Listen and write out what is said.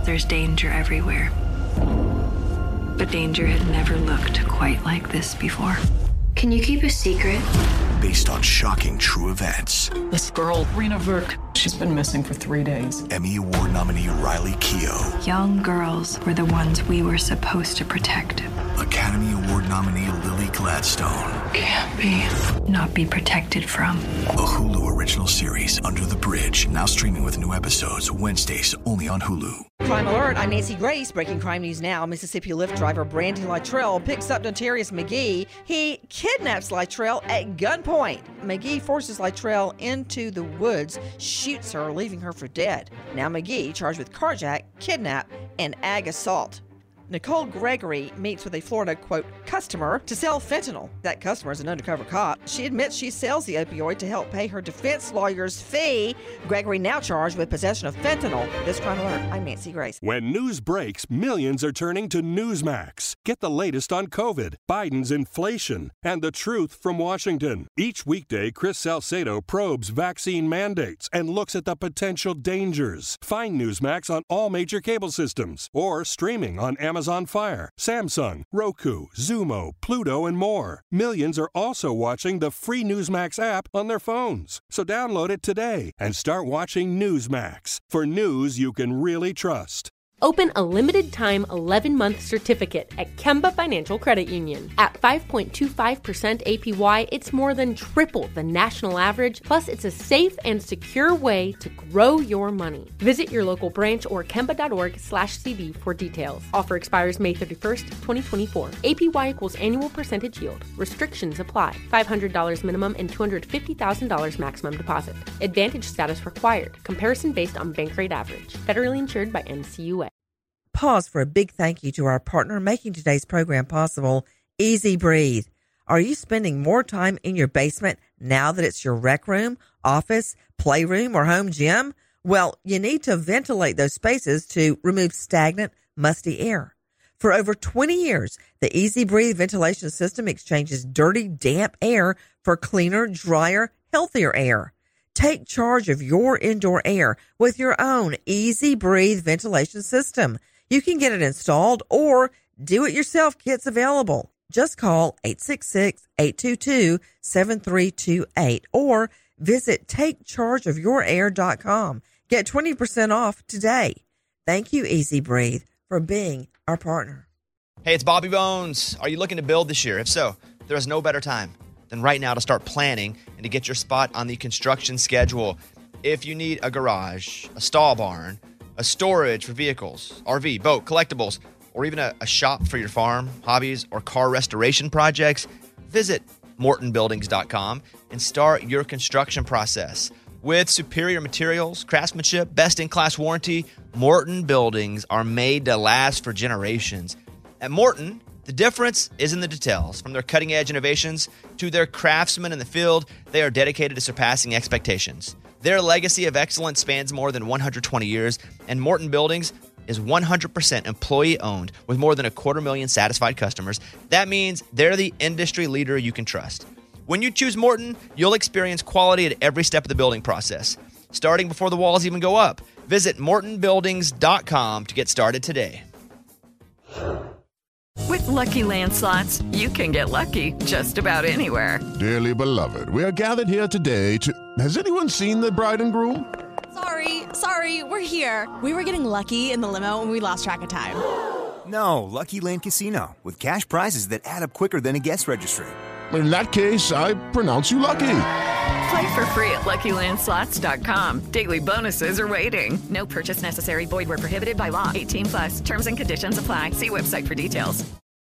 there's danger everywhere. But danger had never looked quite like this before. Can you keep a secret? Based on shocking true events. This girl, Rena Verk, she's been missing for 3 days. Emmy Award nominee Riley Keough. Young girls were the ones we were supposed to protect. Academy Award nominee Lily Gladstone. Can't not be protected from. A Hulu original series, Under the Bridge, now streaming with new episodes Wednesdays only on Hulu. Crime Alert, I'm Nancy Grace. Breaking crime news now. Mississippi Lyft driver Brandon Luttrell picks up notorious McGee. He kidnaps Luttrell at gunpoint. McGee forces Luttrell into the woods, shoots her, leaving her for dead. Now McGee charged with carjack, kidnap, and ag assault. Nicole Gregory meets with a Florida, quote, customer to sell fentanyl. That customer is an undercover cop. She admits she sells the opioid to help pay her defense lawyer's fee. Gregory now charged with possession of fentanyl. This Crime Alert, I'm Nancy Grace. When news breaks, millions are turning to Newsmax. Get the latest on COVID, Biden's inflation, and the truth from Washington. Each weekday, Chris Salcedo probes vaccine mandates and looks at the potential dangers. Find Newsmax on all major cable systems or streaming on Amazon Fire, Samsung, Roku, Zumo, Pluto, and more. Millions are also watching the free Newsmax app on their phones. So download it today and start watching Newsmax for news you can really trust. Open a limited-time 11-month certificate at Kemba Financial Credit Union. At 5.25% APY, it's more than triple the national average, plus it's a safe and secure way to grow your money. Visit your local branch or kemba.org/cb for details. Offer expires May 31st, 2024. APY equals annual percentage yield. Restrictions apply. $500 minimum and $250,000 maximum deposit. Advantage status required. Comparison based on bank rate average. Federally insured by NCUA. Pause for a big thank you to our partner making today's program possible, Easy Breathe. Are you spending more time in your basement now that it's your rec room, office, playroom, or home gym? Well, you need to ventilate those spaces to remove stagnant, musty air. For over 20 years, the Easy Breathe ventilation system exchanges dirty, damp air for cleaner, drier, healthier air. Take charge of your indoor air with your own Easy Breathe ventilation system. You can get it installed or do-it-yourself kits available. Just call 866-822-7328 or visit takechargeofyourair.com. Get 20% off today. Thank you, Easy Breathe, for being our partner. Hey, it's Bobby Bones. Are you looking to build this year? If so, there is no better time than right now to start planning and to get your spot on the construction schedule. If you need a garage, a stall barn, a storage for vehicles, RV, boat, collectibles, or even a shop for your farm, hobbies, or car restoration projects, visit MortonBuildings.com and start your construction process. With superior materials, craftsmanship, best-in-class warranty, Morton Buildings are made to last for generations. At Morton, the difference is in the details. From their cutting-edge innovations to their craftsmen in the field, they are dedicated to surpassing expectations. Their legacy of excellence spans more than 120 years, and Morton Buildings is 100% employee-owned with more than 250,000 satisfied customers. That means they're the industry leader you can trust. When you choose Morton, you'll experience quality at every step of the building process, starting before the walls even go up. Visit MortonBuildings.com to get started today. With Lucky Land Slots, you can get lucky just about anywhere. Dearly beloved, we are gathered here today to... Has anyone seen the bride and groom? Sorry, we're here. We were getting lucky in the limo and we lost track of time. No, Lucky Land Casino, with cash prizes that add up quicker than a guest registry. In that case, I pronounce you lucky. Play for free at LuckyLandSlots.com. Daily bonuses are waiting. No purchase necessary. Void where prohibited by law. 18+. Terms and conditions apply. See website for details.